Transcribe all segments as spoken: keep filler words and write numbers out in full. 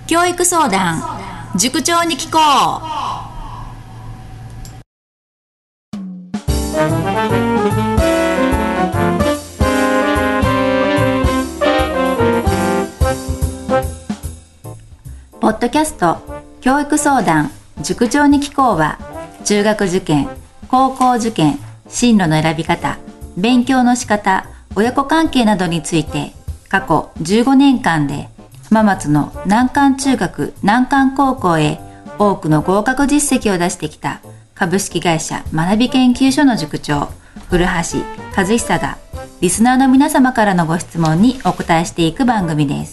教育相談塾長に聞こう。ポッドキャスト教育相談塾長に聞こうは、中学受験、高校受験、進路の選び方、勉強の仕方、親子関係などについて過去じゅうごねんかんで浜松の難関中学難関高校へ多くの合格実績を出してきた株式会社学び研究所の塾長古橋和久がリスナーの皆様からのご質問にお答えしていく番組です。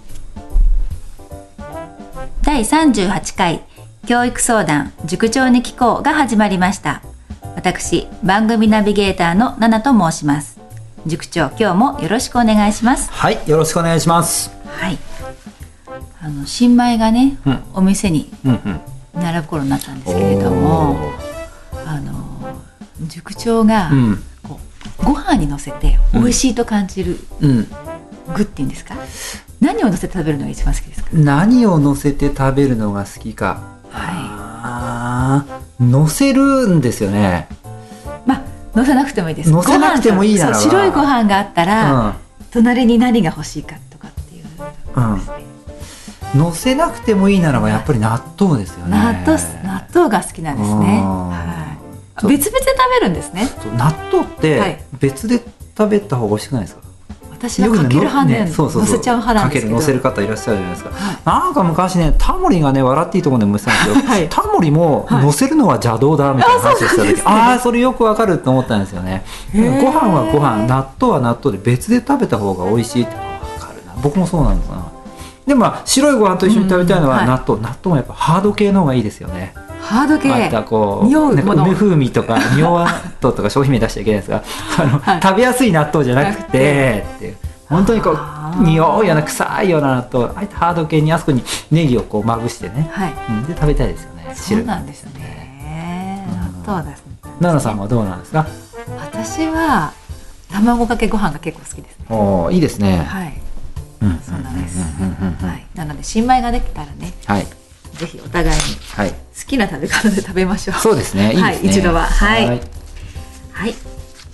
だいさんじゅうはちかい教育相談塾長に聞こうが始まりました。私番組ナビゲーターのナナと申します。塾長、今日もよろしくお願いします。 はい、よろしくお願いします。 はい、あの新米がね、うん、お店に並ぶ頃になったんですけれども、うん、あの塾長が、うん、こうご飯にのせて美味しいと感じる、うん、具っていうんですか、何をのせて食べるのが一番好きですか？ 何をのせて食べるのが好きか、はい、のせるんですよね。 まあのせなくてもいいです。 のせなくてもいいならば、 白いご飯があったら、うん、隣に何が欲しいかとかっていう、 うん、のせなくてもいいならばやっぱり納豆ですよね。 納豆、納豆が好きなんですね、はい、別々で食べるんですね。 納豆って別で食べた方が美味しくないですか？ 私はかける派で、ね、そうそうそう、のせちゃう派なんですけど、 かけるのせる方いらっしゃるじゃないですか、はい、なんか昔ねタモリがね笑っていいところでも言ってたんですよ、はい、タモリものせるのは邪道だみたいな話をした時、ああそれよくわかると思ったんですよね。ご飯はご飯、納豆は納豆で別で食べた方が美味しいってわかるな。僕もそうなのかな。でもまあ白いご飯と一緒に食べたいのは納豆、うんはい、納豆もやっぱハード系の方がいいですよね。 ハード系、 またこう匂うもの、 梅風味とか匂わ納豆とか商品名出しちゃいけないですがあの、はい、食べやすい納豆じゃなくてっていう本当にこう匂うような臭いような納豆、あえてハード系にあそこにネギをこうまぶしてね、はい、うん、で食べたいですよね。 そうなんですね、納豆ですね。 奈々さんはどうなんですか？ 私は卵かけご飯が結構好きですね。 おー、いいですね。 はい、うん、そうなんです。はい、なので新米ができたらね、はい、ぜひお互いに好きな食べ方で食べましょう。 そうですね、いいですね、はい、 一度は、はい、はいはい、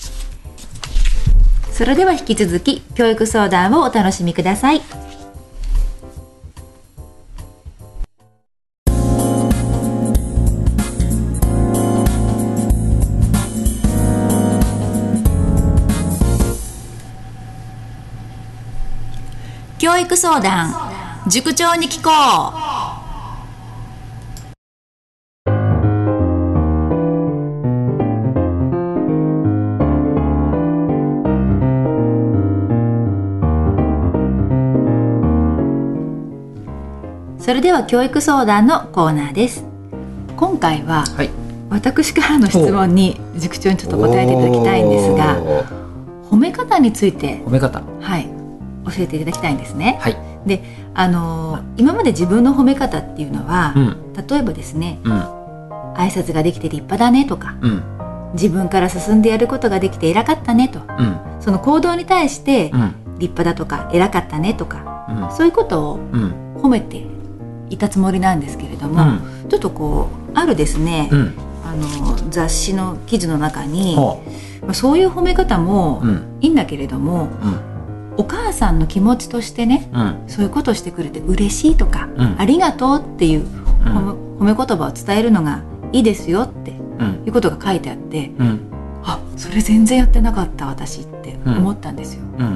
それでは引き続き教育相談をお楽しみください。教育相談塾長に聞こう。それでは教育相談のコーナーです。今回は、はい、私からの質問に塾長にちょっと答えていただきたいんですが、褒め方について褒め方、 はい、教えていただきたいんですね、 はい、 であのー、今まで自分の褒め方っていうのは、うん、例えばですね、うん、挨拶ができて立派だねとか、うん、自分から進んでやることができて偉かったねと、うん、その行動に対して、うん、立派だとか偉かったねとか、うん、そういうことを褒めていたつもりなんですけれども、うん、ちょっとこうあるですね、うん、あの雑誌の記事の中に、まあ、そういう褒め方もいいんだけれども、うん、お母さんの気持ちとしてね、うん、そういうことをしてくれて嬉しいとか、うん、ありがとうっていう褒め、褒め言葉を伝えるのがいいですよっていうことが書いてあって、うん、あ、それ全然やってなかった私って思ったんですよ、うんうん、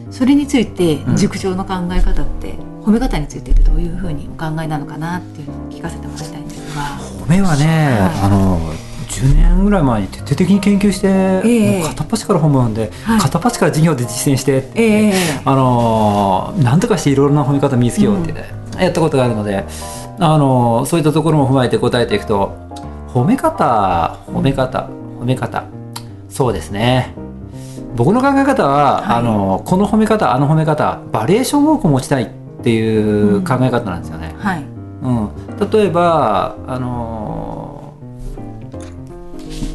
それについて塾長の考え方って褒め方についてどういうふうにお考えなのかなっていうのを聞かせてもらいたいんですが。 褒めはね、はい、あのじゅうねんぐらい前に徹底的に研究して、えー、片っ端から本番で、はい、片っ端から授業で実践してって、えー、あのなんとかしていろいろな褒め方見つけようって、ね、うん、やったことがあるので、あのそういったところも踏まえて答えていくと、褒め方褒め方褒め方、そうですね、僕の考え方は、はい、あのこの褒め方あの褒め方バリエーション多く持ちたいっていう考え方なんですよね、うん、はい、うん、例えばあの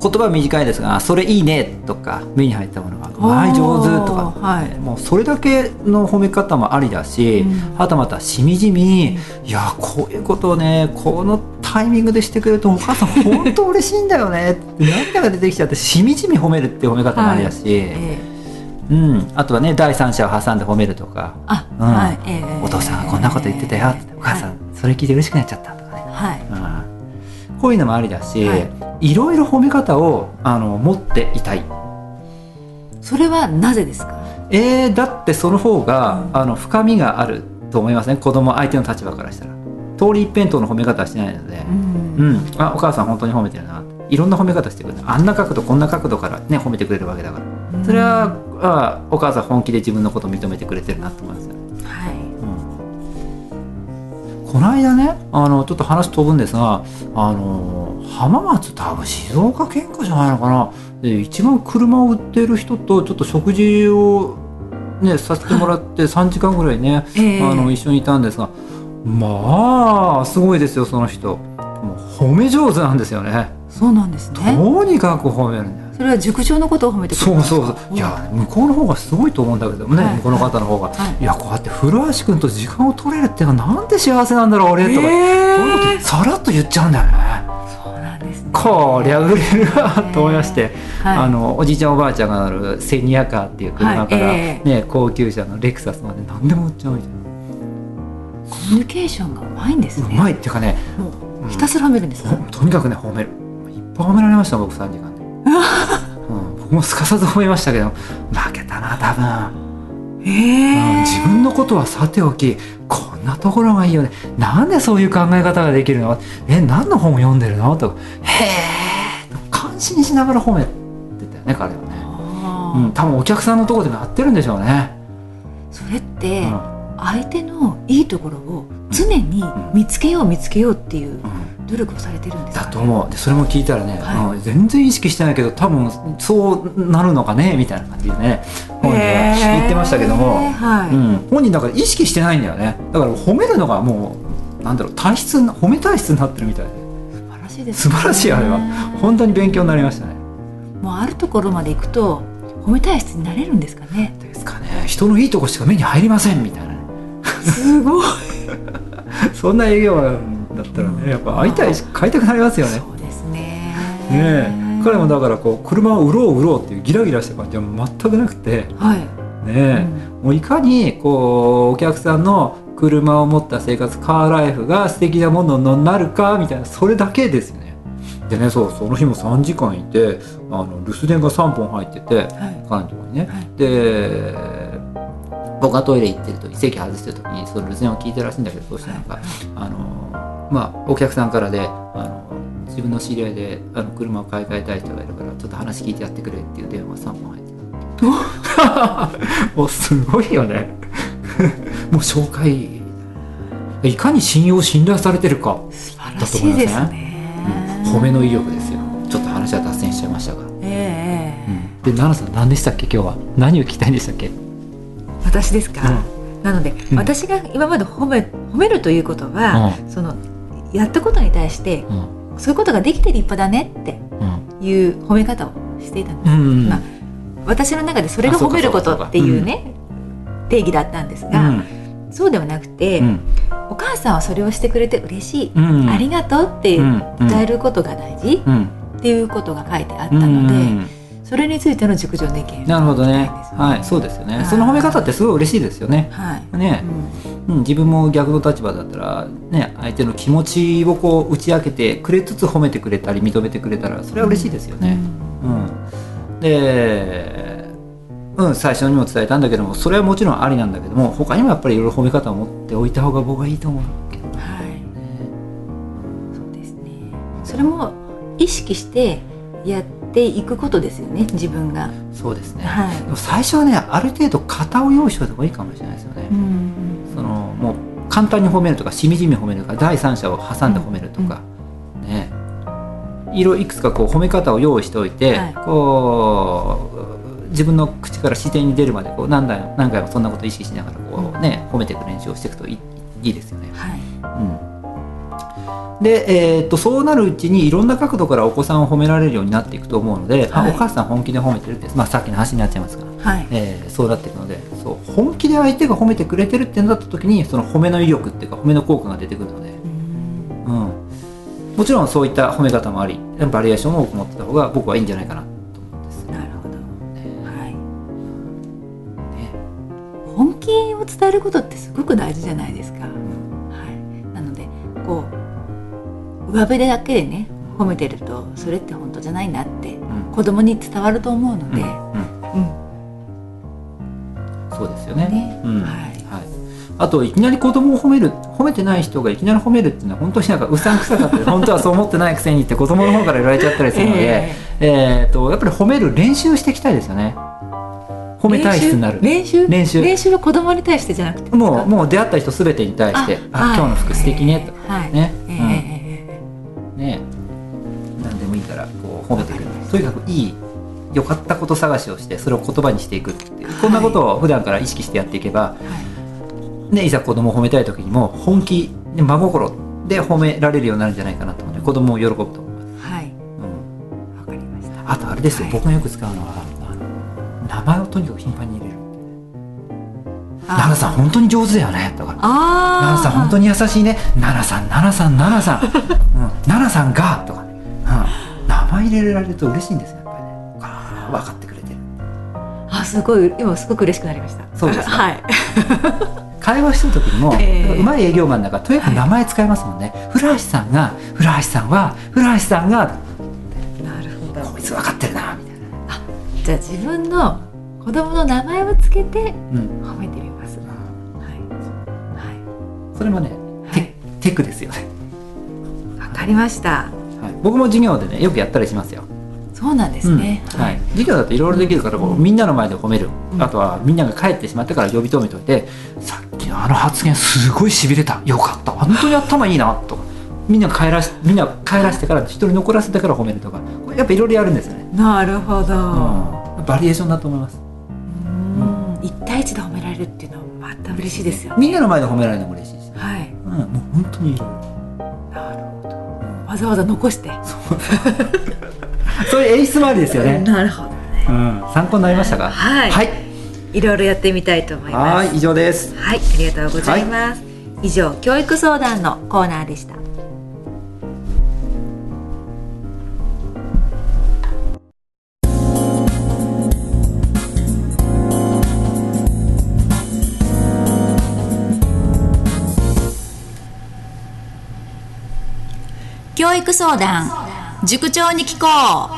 言葉は短いですが「それいいね」とか目に入ったものが「うまい上手」とか、はい、もうそれだけの褒め方もありだし、うん、はたまたしみじみ「いやこういうことをねこのタイミングでしてくれるとお母さん本当嬉しいんだよね」って涙が出てきちゃってしみじみ褒めるっていう褒め方もありだし、はいえーうん、あとはね第三者を挟んで褒めるとか「あうんはいえー、お父さんがこんなこと言ってたよ」って「お母さん、はい、それ聞いて嬉しくなっちゃった」とかね、はいうん、こういうのもありだし、はいいろいろ褒め方をあの持っていたい。 それはなぜですか？ えー、だってその方が、うん、あの深みがあると思いますね。子供相手の立場からしたら通り一辺倒の褒め方はしてないので、うんうん、あお母さん本当に褒めてるないろんな褒め方してくれるあんな角度こんな角度から、ね、褒めてくれるわけだから、うん、それはあお母さん本気で自分のことを認めてくれてるなと思いますよね。はいうん、この間ねあのちょっと話飛ぶんですがあの浜松多分静岡県下じゃないのかなで一番車を売ってる人とちょっと食事を、ね、させてもらってさんじかんぐらいね、えー、あの一緒にいたんですがまあすごいですよその人もう褒め上手なんですよね。 そうなんですね。 とにかく褒めるんだよ。 それは塾長のことを褒めてくれるんですか？ そうそうそういや向こうの方がすごいと思うんだけどね、はい、向こうの方の方が、はい、いやこうやって古橋君と時間を取れるってのはなんて幸せなんだろう俺とか、えー、そういうことさらっと言っちゃうんだよね。こりゃ売れるわと思いまして、はい、あのおじいちゃんおばあちゃんが乗るセニアカーっていう車から、はいえーね、高級車のレクサスまで何でも売っちゃうみたいな。 コミュニケーションがうまいんですね。 うまいっていうかねもうひたすら褒めるんですか、 うん、とにかくね褒めるいっぱい褒められました僕さんじかんで、うん、僕もすかさず褒めましたけど負けたな多分、えーうん、自分のことはさておきこんなところがいいよねなんでそういう考え方ができるのえ何の本を読んでるのとかへえ感心しながら褒めてたよね彼はね、うん、多分お客さんのところでもやってるんでしょうね。 それって、うん、相手のいいところを常に見つけよう見つけようっていう努力をされてるんですか、ね、 だと思う。でそれも聞いたらね、はいうん、全然意識してないけど多分そうなるのかねみたいな感じでね本人は言ってましたけども、はいうん、本人だから意識してないんだよね。だから褒めるのがもうなんだろう体質褒め体質になってるみたいで素晴らしいですね。 素晴らしいあれは本当に勉強になりましたね。 もうあるところまで行くと褒め体質になれるんですかね。 ですかね。人のいいとこしか目に入りませんみたいなすごいそんな営業マンだったらねやっぱ会いたいし買いたくなりますよね。 そうですね。 ねえ彼もだからこう車を売ろう売ろうっていうギラギラした感じは全くなくて、はいねえうん、もういかにこうお客さんの車を持った生活カーライフが素敵なものになるかみたいなそれだけですよね。でねそうその日もさんじかんいてあの留守電がさんぼん入ってて、はい、彼のところにね、はい、で僕がトイレ行ってると席外してる時にその留守電を聞いてるらしいんだけどそうしてなんか、はい、あのまあお客さんからであの自分の知り合いであの車を買い替えたい人がいるからちょっと話聞いてやってくれっていう電話がさんぼん入ってたもうすごいよねもう紹介いかに信用信頼されてるか素晴らしいですね、 うん、褒めの威力ですよ。ちょっと話は脱線しちゃいましたが、えーうん、で奈々さん何でしたっけ今日は何を聞きたいんでしたっけ。 私ですか、うん、なので、うん、私が今まで褒め、褒めるということは、うん、そのやったことに対して、うん、そういうことができて立派だねっていう褒め方をしていたんです、うんうんまあ、私の中でそれが褒めることっていうね、うん、定義だったんですが、うん、そうではなくて、うん、お母さんはそれをしてくれて嬉しい、うん、ありがとうって伝えることが大事、うん、っていうことが書いてあったので、うんうんそれについての熟女の意見。 なるほどね。はい、そうですよね。その褒め方ってすごい嬉しいですよね。はい。ね、うん、自分も逆の立場だったらね、相手の気持ちをこう打ち明けてくれつつ褒めてくれたり認めてくれたらそれは嬉しいですよね。うん。うん、で、うん、最初にも伝えたんだけども、それはもちろんありなんだけども、他にもやっぱりいろいろ褒め方を持っておいた方が僕はいいと思うけど。はい。ね、 そうですね。それも意識してやっていくことですよね、自分が。 そうですね、はい、でも最初はねある程度型を用意しておいた方がいいかもしれないですよね。うん、そのもう簡単に褒めるとかしみじみ褒めるとか第三者を挟んで褒めるとか、うん、ねいろいくつかこう褒め方を用意しておいて、はい、こう自分の口から自然に出るまでこう 何, 台何回もそんなことを意識しながらこう、ね、褒めていく練習をしていくとい い, いいですよね。はいで、えー、とそうなるうちにいろんな角度からお子さんを褒められるようになっていくと思うので、はい、あお母さん本気で褒めてるって、まあ、さっきの話になっちゃいますが、はい、えー、そうなっていくので、そう本気で相手が褒めてくれてるってなった時にその褒めの威力っていうか褒めの効果が出てくるので、うん、もちろんそういった褒め方もありバリエーションを多く持ってた方が僕はいいんじゃないかなと思うんです。 なるほど、はい、ね、本気を伝えることってすごく大事じゃないですか、はい、なのでこう上辺だけでね褒めてるとそれって本当じゃないなって、うん、子供に伝わると思うので、うんうんうん、そうですよね、ね、うん、はいはい、あといきなり子供を褒める褒めてない人がいきなり褒めるっていうのは本当になんかうさんくさかったり本当はそう思ってないくせにって子供の方から言われちゃったりするので、えーえー、とやっぱり褒める練習していきたいですよね。褒め体質になる練習練習練習は子供に対してじゃなくてもうもう出会った人すべてに対してああ今日の服素敵ねとかね、えーうん、ね何でもいいからこう褒めてくるとにかくいい良かったこと探しをしてそれを言葉にしていくっていう、はい、こんなことを普段から意識してやっていけば、はいね、いざ子供を褒めたい時にも本気で真心で褒められるようになるんじゃないかなと思うので子供も喜ぶと思います。はい、うん、わかりました。あとあれですよ、はい、僕がよく使うのは名前をとにかく頻繁に入れる。奈々さん本当に上手だよねとか、奈々さん本当に優しいね、奈々さん奈々さん奈々さん、うん、奈々さんがとかね、うん、名前入れられると嬉しいんですよ、やっぱりね。あ分かってくれてる。 あすごい今すごく嬉しくなりました。 そうですか、 はい、 会話してる時にも、えー、うまい営業マンだからとにかく名前使いますもんね、はい、古橋さんが古橋さんは古橋さんがなるほどこいつ分かってるなみたいな。 あじゃあ自分の子供の名前をつけて褒めてみます、うんはいはい、それもね、はい、テ, テクですよね。 わかりました、はい、 僕も授業でねよくやったりしますよ。 そうなんですね、 うんはい、授業だといろいろできるからこう、うん、みんなの前で褒める、うん、あとはみんなが帰ってしまってから呼び止めといて、さっきのあの発言すごいしびれたよかった本当に頭いいなとかみんな帰らしみんな帰らしてから一人残らせてから褒めるとかこれやっぱいろいろやるんですよね。 なるほど、 うん、バリエーションだと思います。 いち対いちで褒められるっていうのはまた嬉しいですよね。 みんなの前で褒められるのも嬉しいし、 はい、 うん、もう本当にいろいろ。 なるほど、うん、わざわざ残してそういう演出もありですよね。 なるほどね、 うん、参考になりましたか。 はい、はい、いろいろやってみたいと思います。 はい以上です。 はいありがとうございます、はい、以上教育相談のコーナーでした。教育相談塾長に聞こう。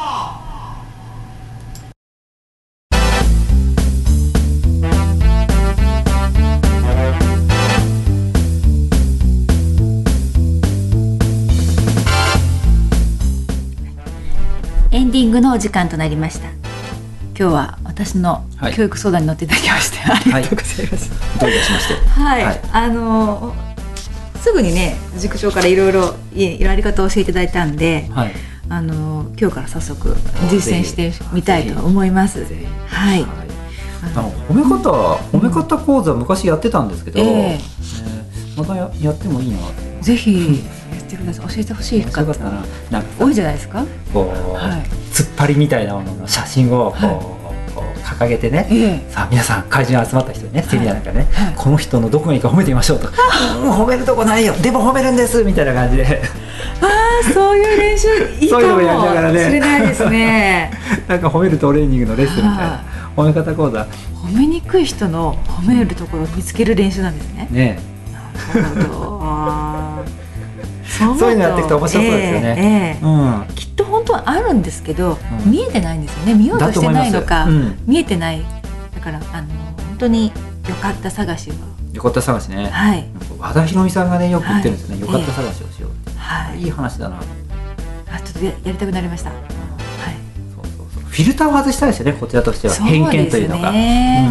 エンディングのお時間となりました。今日は私の教育相談に乗っていただきまして、はい、ありがとうございます、 はい、どういたしまして。 はい、はい、あのすぐにね塾長からいろいろやり方を教えていただいたんで、はい、あの今日から早速実践してみたいと思います。はい。 あの褒め方褒め方講座昔やってたんですけど、えーえー、また や, やってもいいな。 ぜひやってください。教えてほしい方多いじゃないですか。 こう、はい、突っ張りみたいなものの写真をこう、はい掲げてね、ええ、さあ皆さん会場に集まった人にねセミナーなんかね、はい、この人のどこがいいか褒めてみましょうとかうん褒めるとこないよでも褒めるんですみたいな感じでああそういう練習いいかもそういうのもやりながらねしれないですねなんか褒めるトレーニングのレッスンみたいな褒め方講座。 褒めにくい人の褒めるところを見つける練習なんですね。 ねえなるほどそういうのやっていくと面白そうですよね、 えーえーうん、きっと本当はあるんですけど、うん、見えてないんですよね。見ようとしてないのか、うん、見えてないだからあの本当によかった探しをよかった探しね、はい、和田博美さんがねよく言ってるんですよね、はい、よかった探しをしよう、えーはい、いい話だなあちょっと や, やりたくなりました、うんはい、 そうそうそうフィルターを外したいですよねこちらとしては、偏見というのが、うん、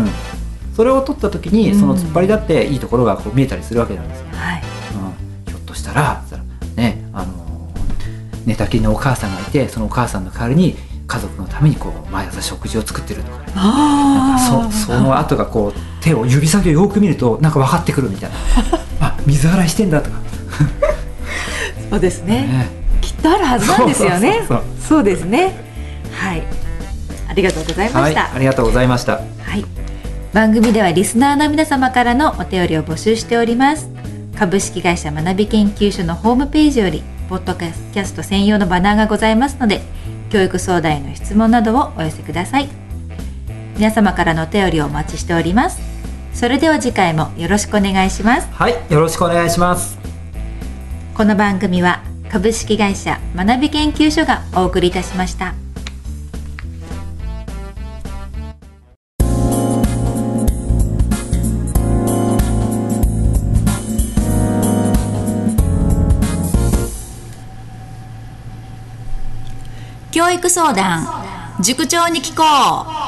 それを取った時にその突っ張りだっていいところがこう見えたりするわけなんですよ、はいうん、ひょっとしたらね、あの寝たきりのお母さんがいてそのお母さんの代わりに家族のためにこう毎朝食事を作ってるとかねなんか そ, その後がこう手を指先をよく見るとなんか分かってくるみたいなあ水洗いしてんだとかそうですね、ね、きっとあるはずなんですよね。そうそうそうそう、そうですね。はい、ありがとうございました。 はい、ありがとうございました。 はい、番組ではリスナーの皆様からのお便りを募集しております。株式会社学び研究所のホームページよりポッドキャスト専用のバナーがございますので、教育相談への質問などをお寄せください。皆様からのお便りをお待ちしております。それでは次回もよろしくお願いします。 はい、よろしくお願いします。 この番組は株式会社学び研究所がお送りいたしました。教育相談塾長に聞こう。